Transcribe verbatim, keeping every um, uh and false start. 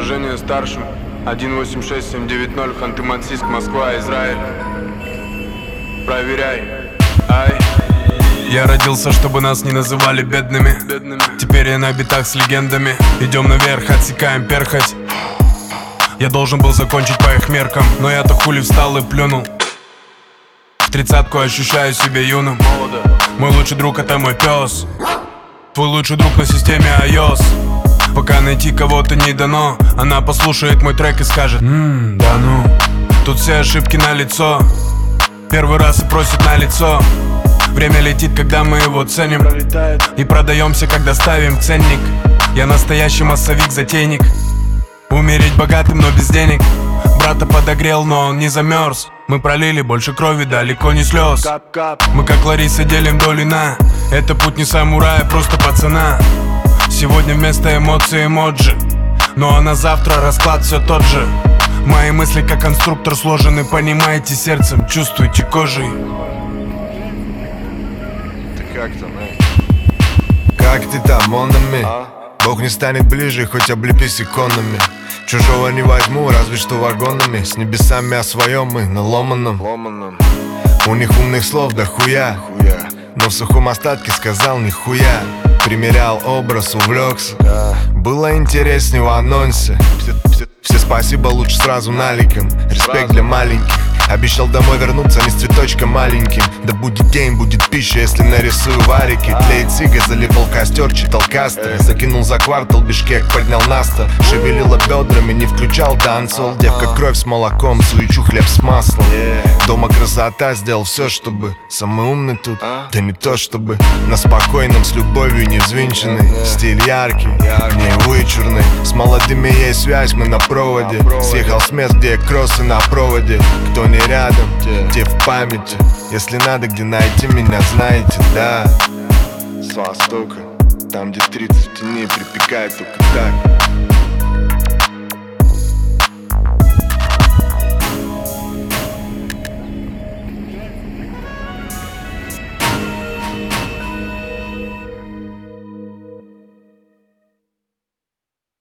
Уважение старшим. один восемь шесть семь девять ноль, Ханты-Мансийск, Москва, Израиль. Проверяй. Ай. Я родился, чтобы нас не называли бедными. Бедными. Теперь я на битах с легендами. Идем наверх, отсекаем перхоть. Я должен был закончить по их меркам, но я-то хули встал и плюнул. В тридцатку ощущаю себя юным. Мой лучший друг — это мой пес. Твой лучший друг на системе iOS. Пока найти кого-то не дано. Она послушает мой трек и скажет: Ммм, да ну. Тут все ошибки на лицо. Первый раз и просит на лицо. Время летит, когда мы его ценим. И продаемся, когда ставим ценник. Я настоящий массовик-затейник. Умереть богатым, но без денег. Брата подогрел, но он не замерз. Мы пролили больше крови, далеко не слез. Мы как Лариса делим доли на. Это путь не самурая, просто пацана. Сегодня вместо эмоций эмоджи, ну а на завтра расклад все тот же. Мои мысли как конструктор сложены, понимаете сердцем, чувствуете кожей. Ты как там, эй? Как ты там, он на ми? Бог не станет ближе, хоть облепись иконами. Чужого не возьму, разве что вагонами. С небесами о своем мы на ломаном. У них умных слов да хуя, но в сухом остатке сказал нихуя. Примерял образ, увлекся. Было интереснее в анонсе. Все спасибо, лучше сразу наликом. Респект для маленьких. Обещал домой вернуться не с цветочком маленьким. Да будет день, будет пища, если нарисую варики. Тлеет сига, заливал костер, читал касты. Закинул за квартал, Бишкек поднял наста. Шевелила бедрами, не включал дансол. Девка кровь с молоком, суечу хлеб с маслом. Дома красота, сделал все, чтобы самый умный тут. Да не то чтобы на спокойном, с любовью не взвинченный. Стиль яркий, не вычурный. С молодыми есть связь, мы на проводе. Съехал с мест, где кроссы на проводе. Кто не рядом, те в памяти. Если надо, где найти меня, знаете, да. С востока, там где тридцать в тени, припекает только так.